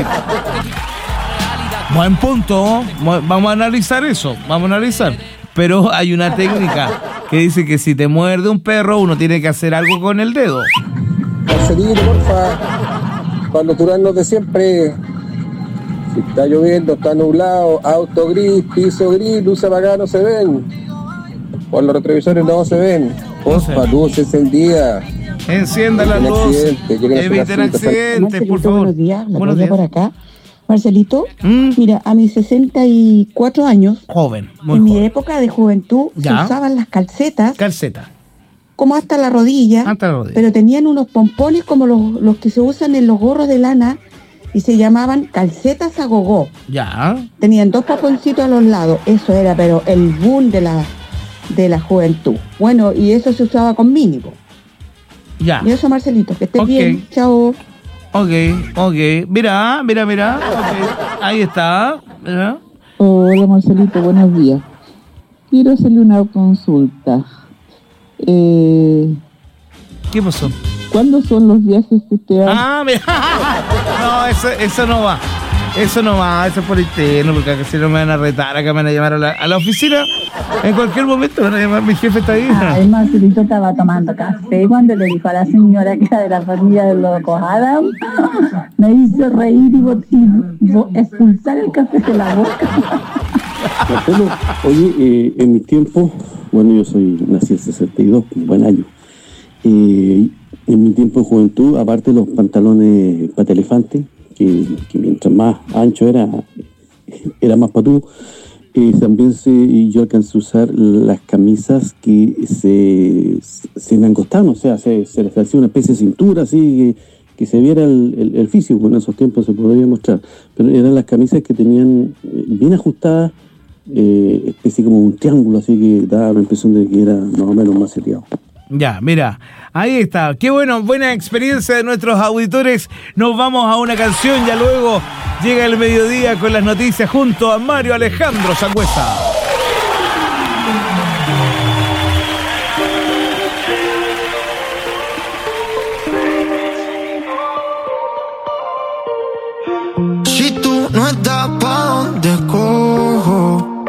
Buen punto. Vamos a analizar eso. Pero hay una técnica que dice que si te muerde un perro, uno tiene que hacer algo con el dedo. Marcelino, porfa, para los turanos de siempre. Si está lloviendo, está nublado, auto gris, piso gris, luces apagadas no se ven. Por los retrovisores no se ven. Porfa, luces el día. Encienda las luces. Eviten accidentes, por favor. Buenos días, por acá. Marcelito, mira, a mis 64 años, joven, muy en joven. mi época de juventud, Ya. se usaban las calcetas. Calceta. Como hasta la rodilla, pero tenían unos pompones como los que se usan en los gorros de lana y se llamaban calcetas a gogó. Ya. Tenían 2 pomponcitos a los lados. Eso era, pero el boom de la juventud. Bueno, y eso se usaba con mínimo. Ya. Y eso, Marcelito, que estés Ok. bien. Chao. Ok. Mira. Okay. Ahí está. Mira. Hola Marcelito, buenos días. Quiero hacerle una consulta. ¿Qué pasó? ¿Cuándo son los viajes que usted hace? Mira. No, eso no va. Eso no va, eso es por interno, porque acá si no me van a retar, acá me van a llamar a la oficina. En cualquier momento me van a llamar, mi jefe está ahí. El Marcelito estaba tomando café cuando le dijo a la señora que era de la familia de los Adam. Me hizo reír y expulsar el café de la boca. Marcelo, oye, en mi tiempo, bueno, yo nací en 62, buen año. En mi tiempo de juventud, aparte de los pantalones pata elefante, que mientras más ancho era más patudo, también yo alcancé a usar las camisas que se me angostaban, o sea, se les hacía una especie de cintura así que se viera el físico. Bueno, en esos tiempos se podría mostrar, pero eran las camisas que tenían bien ajustadas, especie como un triángulo, así que daba la impresión de que era más o menos maceteado. Ya, mira, ahí está. Qué bueno, buena experiencia de nuestros auditores. Nos vamos a una canción, ya luego llega el mediodía con las noticias junto a Mario Alejandro Sangüesa. Si tú no estás pa' donde cojo,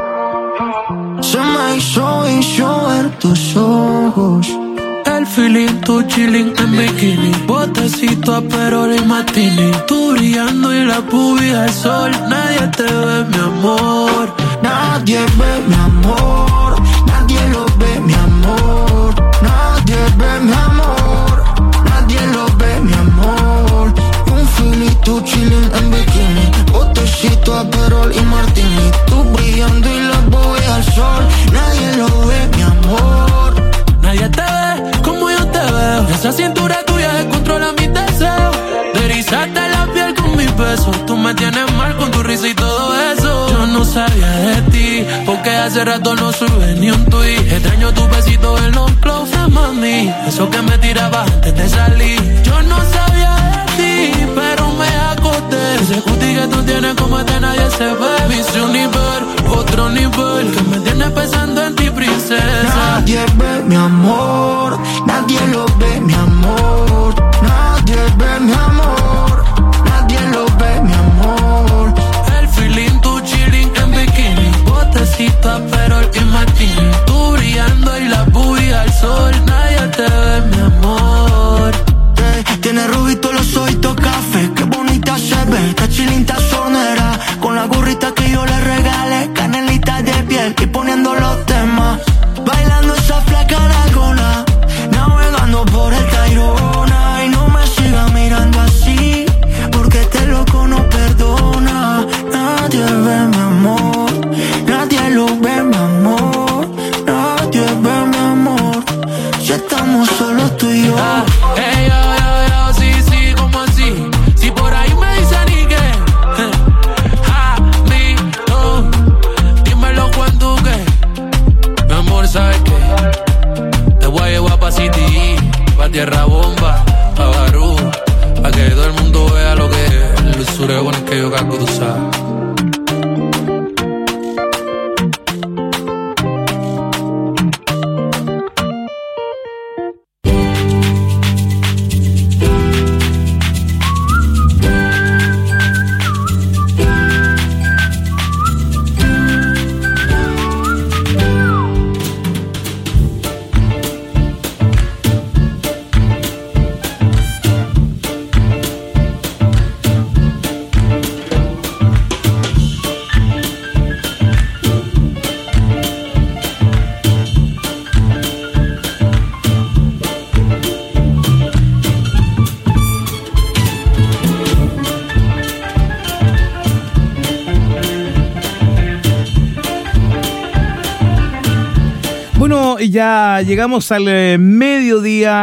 se me hizo ver tus ojos. El feeling, tú chilling en bikini, botecito a Perol y Martini, tú brillando y la pubis al sol. Nadie te ve, mi amor. Nadie ve mi amor, nadie lo ve mi amor. Nadie ve mi amor, nadie lo ve mi amor. Un feeling, tú chilling en bikini, botecito a Perol y Martini, tú brillando y la pubis al sol. Nadie lo ve mi amor. Nadie te ve como yo te veo. Esa cintura tuya descontrola mis deseos. De erizarte la piel con mis besos. Tú me tienes mal con tu risa y todo eso. Yo no sabía de ti, porque hace rato no sube ni un tuit. Extraño tu besito en los close, mami. Eso que me tiraba antes de salir. Yo no sabía de ti, pero me acosté. Ese cuti que tú tienes como este nadie se ve. Miss Universe, otro nivel, que me tienes pensando en ti, princesa. Nadie ve mi amor, nadie lo ve mi amor. Nadie ve mi amor, nadie lo ve mi amor. El feeling, tú chilling en bikini, botecito a Perol y Martini, tú brillando y la bulla al sol. Nadie te ve, mi amor. Tiene rubito los ojitos café, qué bonita se ve. Está chilling, está sonera, con la gorrita que yo le regalé. Canelita de piel y poniendo los temas. Bailando esa flaca dragona, navegando por el Tayrona. Y no me sigas mirando así, porque este loco no perdona. Nadie ve mi amor, nadie lo ve mi amor. Nadie ve mi amor, si estamos solos tú y yo. Ey, yo, sí, ¿cómo así? Si por ahí me dicen y que no, dímelo cuando que mi amor, ¿sabes qué? Te voy a llevar pa' City, pa' Tierra Bomba, pa' Barú, pa' que todo el mundo vea lo que es el sureo con el que yo cargo, tú sabes. ya llegamos al mediodía.